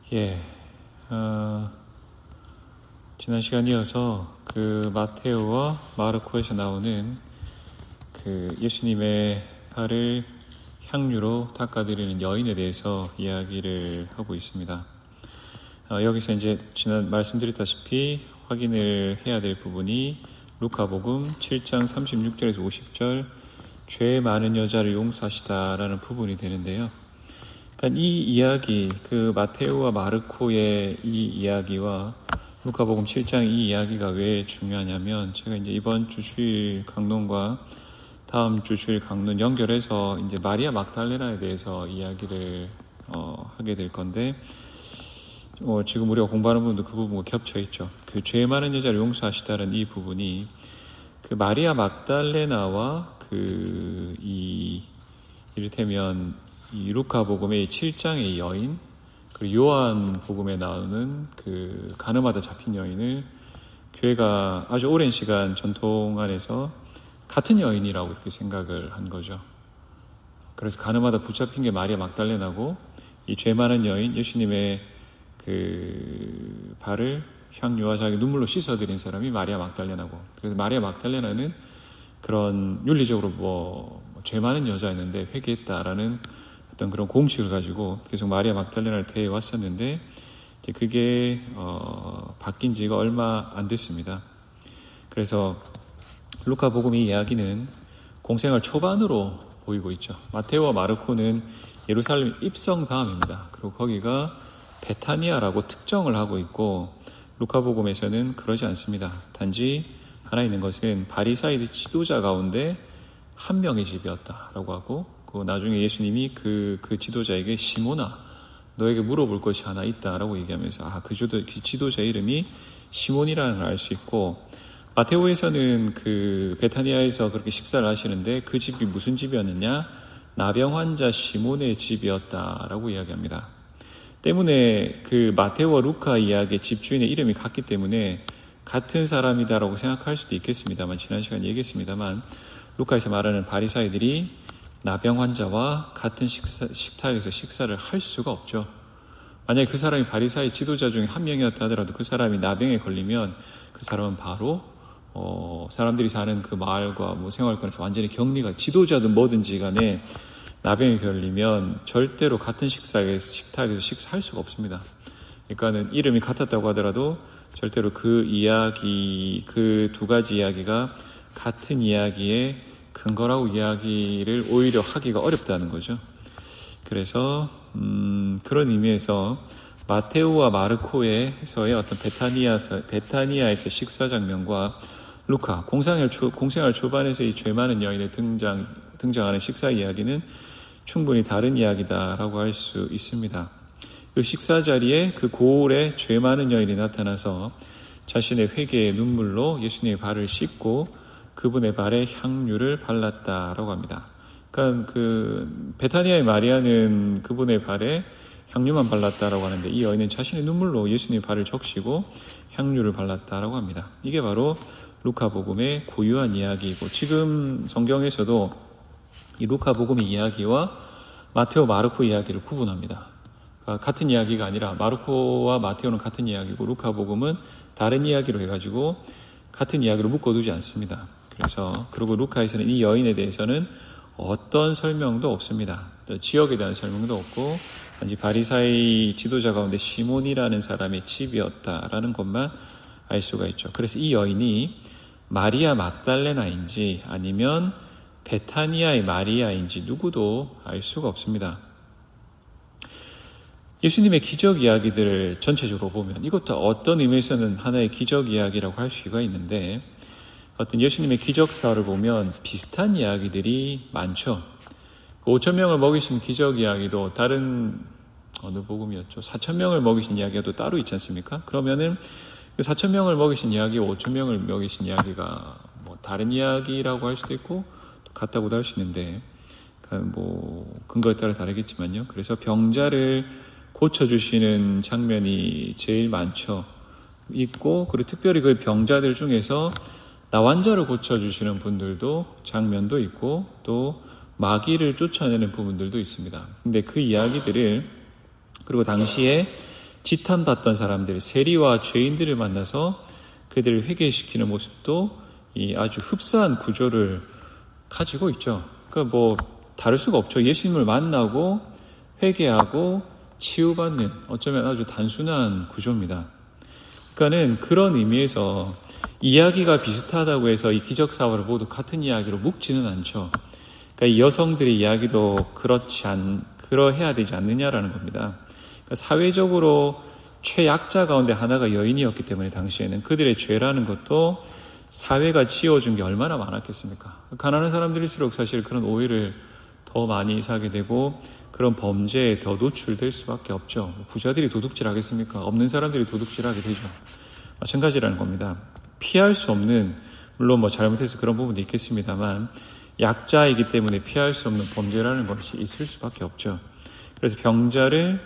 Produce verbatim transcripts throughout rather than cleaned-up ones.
예, 어, 지난 시간 이어서 그 마테오와 마르코에서 나오는 그 예수님의 발을 향유로 닦아드리는 여인에 대해서 이야기를 하고 있습니다. 어, 여기서 이제 지난 말씀드렸다시피 확인을 해야 될 부분이 루카복음 칠 장 삼십육 절에서 오십 절 죄 많은 여자를 용서하시다라는 부분이 되는데요. 그러니까 이 이야기, 그 마테오와 마르코의 이 이야기와 루카복음 칠 장 이 이야기가 왜 중요하냐면, 제가 이제 이번 주 주일 강론과 다음 주 주일 강론 연결해서 이제 마리아 막달레나에 대해서 이야기를 어, 하게 될 건데, 어, 지금 우리가 공부하는 부분도 그 부분과 겹쳐 있죠. 그 죄 많은 여자를 용서하시다는 이 부분이 그 마리아 막달레나와 그 이 이를테면 이 루카복음의 칠 장의 여인, 그리고 요한복음에 나오는 그 가늠하다 잡힌 여인을 교회가 아주 오랜 시간 전통 안에서 같은 여인이라고 이렇게 생각을 한 거죠. 그래서 가늠하다 붙잡힌 게 마리아 막달레나고, 이 죄 많은 여인, 예수님의 그 발을 향유와 자기 눈물로 씻어드린 사람이 마리아 막달레나고, 그래서 마리아 막달레나는 그런 윤리적으로 뭐 죄 많은 여자였는데 회개했다라는 어떤 그런 공식을 가지고 계속 마리아 막달레나를 대해 왔었는데, 이제 그게 어, 바뀐 지가 얼마 안 됐습니다. 그래서 루카복음의 이야기는 공생활 초반으로 보이고 있죠. 마테오와 마르코는 예루살렘 입성 다음입니다. 그리고 거기가 베타니아라고 특정을 하고 있고, 루카복음에서는 그러지 않습니다. 단지 하나 있는 것은 바리사이드 지도자 가운데 한 명의 집이었다라고 하고, 그 나중에 예수님이 그, 그 지도자에게 시몬아, 너에게 물어볼 것이 하나 있다라고 얘기하면서, 아, 그, 지도, 그 지도자 이름이 시몬이라는 걸 알 수 있고, 마테오에서는 그 베타니아에서 그렇게 식사를 하시는데 그 집이 무슨 집이었느냐? 나병 환자 시몬의 집이었다라고 이야기합니다. 때문에 그 마테오와 루카 이야기의 집주인의 이름이 같기 때문에 같은 사람이다라고 생각할 수도 있겠습니다만, 지난 시간에 얘기했습니다만, 루카에서 말하는 바리사이들이 나병 환자와 같은 식사, 식탁에서 식사를 할 수가 없죠. 만약에 그 사람이 바리사이 지도자 중에 한 명이었다 하더라도 그 사람이 나병에 걸리면 그 사람은 바로 어, 사람들이 사는 그 마을과 뭐 생활권에서 완전히 격리가, 지도자든 뭐든지 간에 나병에 걸리면 절대로 같은 식사에서, 식탁에서 식사할 수가 없습니다. 그러니까는 이름이 같았다고 하더라도 절대로 그 이야기, 그 두 가지 이야기가 같은 이야기의 근거라고 이야기를 오히려 하기가 어렵다는 거죠. 그래서 음, 그런 의미에서 마테오와 마르코에서의 어떤 베타니아, 베타니아에서 식사 장면과 루카 공생활, 초, 공생활 초반에서 이 죄 많은 여인의 등장, 등장하는 식사 이야기는 충분히 다른 이야기다라고 할 수 있습니다. 그 식사 자리에 그 고울에 죄 많은 여인이 나타나서 자신의 회개의 눈물로 예수님의 발을 씻고 그분의 발에 향유를 발랐다라고 합니다. 그러니까 그 베타니아의 마리아는 그분의 발에 향유만 발랐다라고 하는데, 이 여인은 자신의 눈물로 예수님의 발을 적시고 향유를 발랐다라고 합니다. 이게 바로 루카복음의 고유한 이야기이고, 지금 성경에서도 이 루카복음의 이야기와 마테오, 마르코 이야기를 구분합니다. 그러니까 같은 이야기가 아니라 마르코와 마테오는 같은 이야기고 루카복음은 다른 이야기로 해가지고 같은 이야기로 묶어두지 않습니다. 그래서 그리고 루카에서는 이 여인에 대해서는 어떤 설명도 없습니다. 지역에 대한 설명도 없고, 단지 바리사이 지도자 가운데 시몬이라는 사람의 집이었다라는 것만 알 수가 있죠. 그래서 이 여인이 마리아 막달레나인지 아니면 베타니아의 마리아인지 누구도 알 수가 없습니다. 예수님의 기적 이야기들을 전체적으로 보면 이것도 어떤 의미에서는 하나의 기적 이야기라고 할 수가 있는데, 어떤 예수님의 기적사를 보면 비슷한 이야기들이 많죠. 오천 명을 먹이신 기적 이야기도 다른 어느 복음이었죠. 사천 명을 먹이신 이야기가 또 따로 있지 않습니까? 그러면은 그 사천 명을 먹이신 이야기와 오천 명을 먹이신 이야기가 뭐 다른 이야기라고 할 수도 있고 또 같다고도 할 수 있는데, 뭐 근거에 따라 다르겠지만요. 그래서 병자를 고쳐주시는 장면이 제일 많죠. 있고, 그리고 특별히 그 병자들 중에서 나환자를 고쳐주시는 분들도 장면도 있고, 또 마귀를 쫓아내는 부분들도 있습니다. 근데 그 이야기들을, 그리고 당시에 지탄받던 사람들, 세리와 죄인들을 만나서 그들을 회개시키는 모습도 이 아주 흡사한 구조를 가지고 있죠. 그러니까 뭐 다를 수가 없죠. 예수님을 만나고 회개하고 치유받는 어쩌면 아주 단순한 구조입니다. 그러니까는 그런 의미에서 이야기가 비슷하다고 해서 이 기적사화를 모두 같은 이야기로 묶지는 않죠. 그러니까 이 여성들의 이야기도 그렇지 않, 그러해야 되지 않느냐라는 겁니다. 그러니까 사회적으로 최약자 가운데 하나가 여인이었기 때문에 당시에는 그들의 죄라는 것도 사회가 지어준 게 얼마나 많았겠습니까? 가난한 사람들일수록 사실 그런 오해를 더 많이 사게 되고 그런 범죄에 더 노출될 수밖에 없죠. 부자들이 도둑질 하겠습니까? 없는 사람들이 도둑질하게 되죠. 마찬가지라는 겁니다. 피할 수 없는, 물론 뭐 잘못해서 그런 부분도 있겠습니다만 약자이기 때문에 피할 수 없는 범죄라는 것이 있을 수밖에 없죠. 그래서 병자를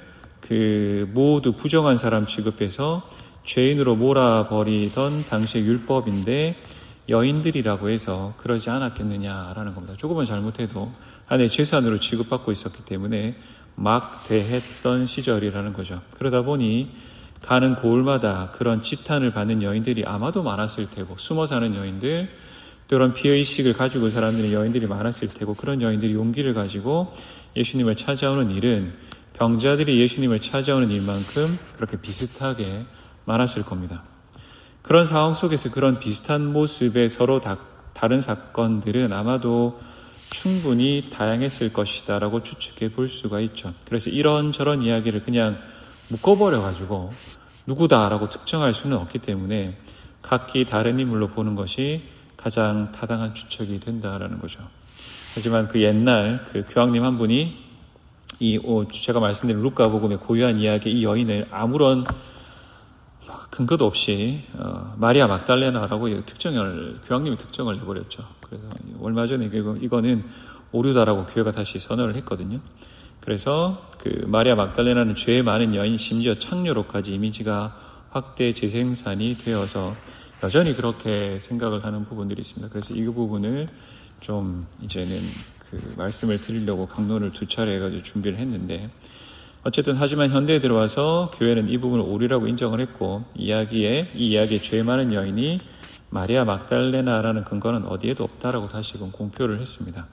그 모두 부정한 사람 취급해서 죄인으로 몰아버리던 당시의 율법인데 여인들이라고 해서 그러지 않았겠느냐라는 겁니다. 조금만 잘못해도 하나의 재산으로 취급받고 있었기 때문에 막 대했던 시절이라는 거죠. 그러다 보니 가는 고을마다 그런 지탄을 받는 여인들이 아마도 많았을 테고, 숨어 사는 여인들, 또 그런 피의식을 가지고 사람들의 여인들이 많았을 테고, 그런 여인들이 용기를 가지고 예수님을 찾아오는 일은 병자들이 예수님을 찾아오는 일만큼 그렇게 비슷하게 많았을 겁니다. 그런 상황 속에서 그런 비슷한 모습의 서로 다, 다른 사건들은 아마도 충분히 다양했을 것이다 라고 추측해 볼 수가 있죠. 그래서 이런저런 이야기를 그냥 묶어버려가지고 누구다라고 특정할 수는 없기 때문에 각기 다른 인물로 보는 것이 가장 타당한 추측이 된다라는 거죠. 하지만 그 옛날 그 교황님 한 분이 이 제가 말씀드린 루카복음의 고유한 이야기 이 여인을 아무런 근거도 없이 어, 마리아 막달레나라고 특정을 교황님이 특정을 해버렸죠. 그래서 얼마 전에 이거, 이거는 오류다라고 교회가 다시 선언을 했거든요. 그래서 그 마리아 막달레나는 죄 많은 여인, 심지어 창녀로까지 이미지가 확대 재생산이 되어서 여전히 그렇게 생각을 하는 부분들이 있습니다. 그래서 이 부분을 좀 이제는 그 말씀을 드리려고 강론을 두 차례 해가지고 준비를 했는데, 어쨌든 하지만 현대에 들어와서 교회는 이 부분을 오류라고 인정을 했고, 이야기에 이 이야기에 죄 많은 여인이 마리아 막달레나라는 근거는 어디에도 없다라고 다시금 공표를 했습니다.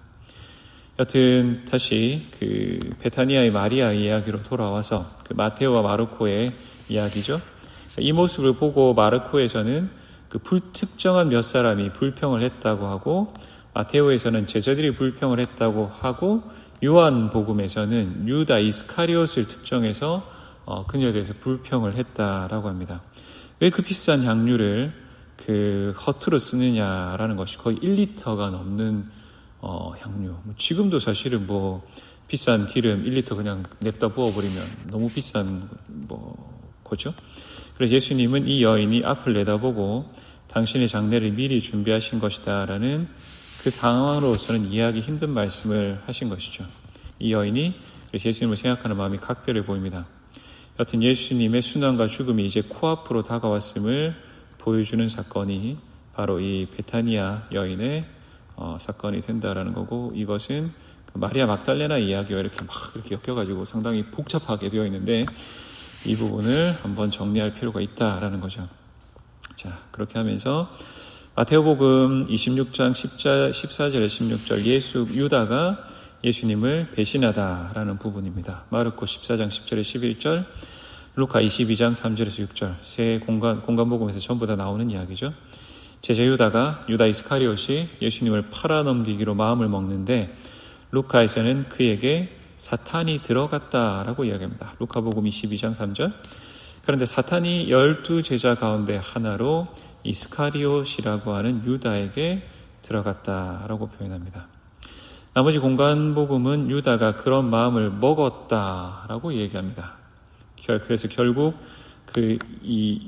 여튼 다시 그 베타니아의 마리아 이야기로 돌아와서 그 마테오와 마르코의 이야기죠. 이 모습을 보고 마르코에서는 그 불특정한 몇 사람이 불평을 했다고 하고, 마테오에서는 제자들이 불평을 했다고 하고, 요한복음에서는 유다 이스카리옷을 특정해서 어, 그녀에 대해서 불평을 했다라고 합니다. 왜 그 비싼 향유를 그 허투루 쓰느냐라는 것이 거의 일 리터가 넘는 어, 향유. 뭐 지금도 사실은 뭐 비싼 기름 일 리터 그냥 냅다 부어버리면 너무 비싼 뭐 거죠. 그래서 예수님은 이 여인이 앞을 내다보고 당신의 장례를 미리 준비하신 것이다라는 그 상황으로서는 이해하기 힘든 말씀을 하신 것이죠. 이 여인이 그래서 예수님을 생각하는 마음이 각별해 보입니다. 여튼 예수님의 순환과 죽음이 이제 코앞으로 다가왔음을 보여주는 사건이 바로 이 베타니아 여인의 어, 사건이 된다라는 거고, 이것은 그 마리아 막달레나 이야기와 이렇게 막 이렇게 엮여가지고 상당히 복잡하게 되어 있는데 이 부분을 한번 정리할 필요가 있다라는 거죠. 자, 그렇게 하면서 마테오복음 이십육 장 십사 절에 십육 절 예수 유다가 예수님을 배신하다라는 부분입니다. 마르코 십사 장 십 절에 십일 절, 루카 이십이 장 삼 절에서 육 절, 세 공간, 공간복음에서 전부 다 나오는 이야기죠. 제자 유다가 유다 이스카리옷이 예수님을 팔아넘기기로 마음을 먹는데 루카에서는 그에게 사탄이 들어갔다라고 이야기합니다. 루카복음 이십이 장 삼 절. 그런데 사탄이 열두 제자 가운데 하나로 이스카리옷이라고 하는 유다에게 들어갔다라고 표현합니다. 나머지 공간복음은 유다가 그런 마음을 먹었다라고 얘기합니다. 그래서 결국 그, 이,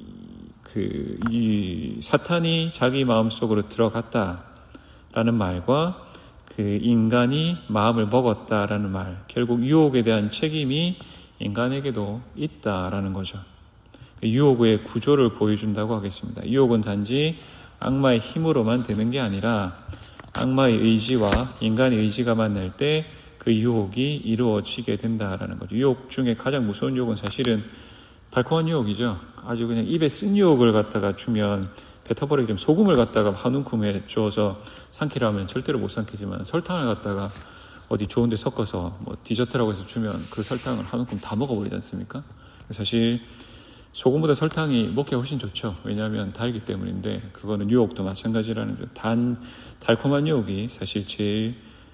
그, 이 사탄이 자기 마음속으로 들어갔다라는 말과 그 인간이 마음을 먹었다라는 말, 결국 유혹에 대한 책임이 인간에게도 있다라는 거죠. 유혹의 구조를 보여준다고 하겠습니다. 유혹은 단지 악마의 힘으로만 되는 게 아니라 악마의 의지와 인간의 의지가 만날 때 그 유혹이 이루어지게 된다라는 거죠. 유혹 중에 가장 무서운 유혹은 사실은 달콤한 유혹이죠. 아주 그냥 입에 쓴 유혹을 갖다가 주면 뱉어버리기 좀 소금을 갖다가 한 움큼에 주어서 삼키라 하면 절대로 못 삼키지만 설탕을 갖다가 어디 좋은 데 섞어서 뭐 디저트라고 해서 주면 그 설탕을 한 움큼 다 먹어버리지 않습니까? 사실 소금보다 설탕이 먹기가 훨씬 좋죠. 왜냐하면 달기 때문인데 그거는 유혹도 마찬가지라는 거죠. 단 달콤한 유혹이 사실 제일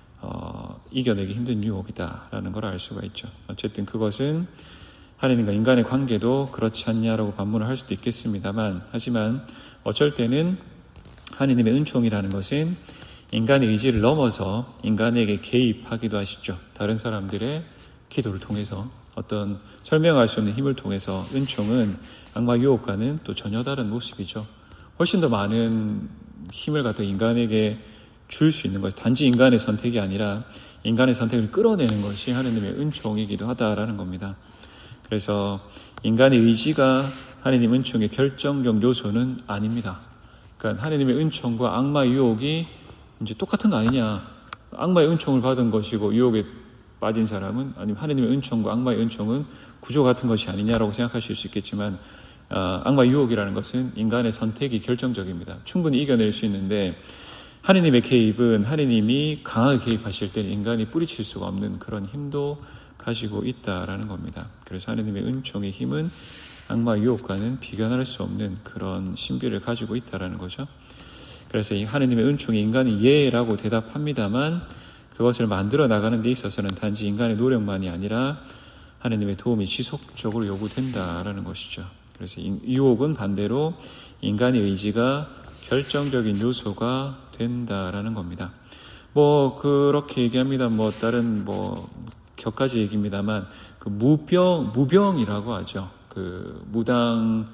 어, 이겨내기 힘든 유혹이다라는 걸 알 수가 있죠. 어쨌든 그것은 하나님과 인간의 관계도 그렇지 않냐라고 반문을 할 수도 있겠습니다만, 하지만 어쩔 때는 하나님의 은총이라는 것은 인간의 의지를 넘어서 인간에게 개입하기도 하시죠. 다른 사람들의 기도를 통해서 어떤 설명할 수 없는 힘을 통해서 은총은 악마 유혹과는 또 전혀 다른 모습이죠. 훨씬 더 많은 힘을 갖다 인간에게 줄 수 있는 것이 단지 인간의 선택이 아니라 인간의 선택을 끌어내는 것이 하나님의 은총이기도 하다라는 겁니다. 그래서 인간의 의지가 하나님 은총의 결정적 요소는 아닙니다. 그러니까 하나님의 은총과 악마 유혹이 이제 똑같은 거 아니냐. 악마의 은총을 받은 것이고 유혹에 빠진 사람은 아니면 하나님의 은총과 악마의 은총은 구조 같은 것이 아니냐라고 생각하실 수 있겠지만 어, 악마 유혹이라는 것은 인간의 선택이 결정적입니다. 충분히 이겨낼 수 있는데 하나님의 개입은 하나님이 강하게 개입하실 때는 인간이 뿌리칠 수가 없는 그런 힘도 가지고 있다라는 겁니다. 그래서 하나님의 은총의 힘은 악마 유혹과는 비교할 수 없는 그런 신비를 가지고 있다라는 거죠. 그래서 이 하나님의 은총이 인간이 예라고 대답합니다만 그것을 만들어 나가는 데 있어서는 단지 인간의 노력만이 아니라 하나님의 도움이 지속적으로 요구된다라는 것이죠. 그래서 유혹은 반대로 인간의 의지가 결정적인 요소가 된다라는 겁니다. 뭐 그렇게 얘기합니다. 뭐 다른 뭐 격가지 얘기입니다만 그 무병 무병이라고 하죠. 그 무당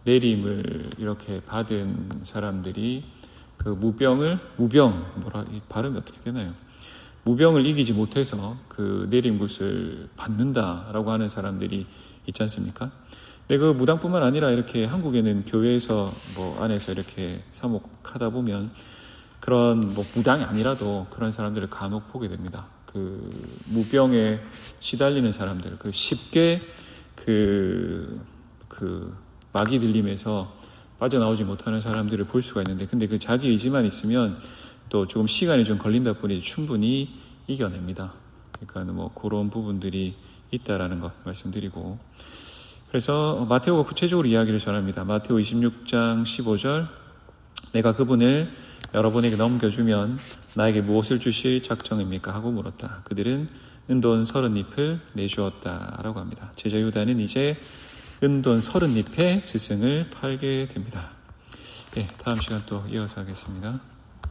내림을 이렇게 받은 사람들이 그 무병을 무병 뭐라 이 발음이 어떻게 되나요? 무병을 이기지 못해서 그 내림굿을 받는다라고 하는 사람들이 있지 않습니까? 근데 그 무당뿐만 아니라 이렇게 한국에는 교회에서 뭐 안에서 이렇게 사목하다 보면 그런 뭐 무당이 아니라도 그런 사람들을 간혹 보게 됩니다. 그 무병에 시달리는 사람들, 그 쉽게 그, 그 막이 들림에서 빠져나오지 못하는 사람들을 볼 수가 있는데, 근데 그 자기 의지만 있으면 또 조금 시간이 좀 걸린다 보니 충분히 이겨냅니다. 그러니까 뭐 그런 부분들이 있다라는 것 말씀드리고, 그래서 마테오가 구체적으로 이야기를 전합니다. 마테오 이십육 장 십오 절, 내가 그분을 여러분에게 넘겨주면 나에게 무엇을 주실 작정입니까? 하고 물었다. 그들은 은돈 서른 잎을 내주었다 라고 합니다. 제자 유다는 이제 은돈 서른 잎의 스승을 팔게 됩니다. 네, 다음 시간 또 이어서 하겠습니다.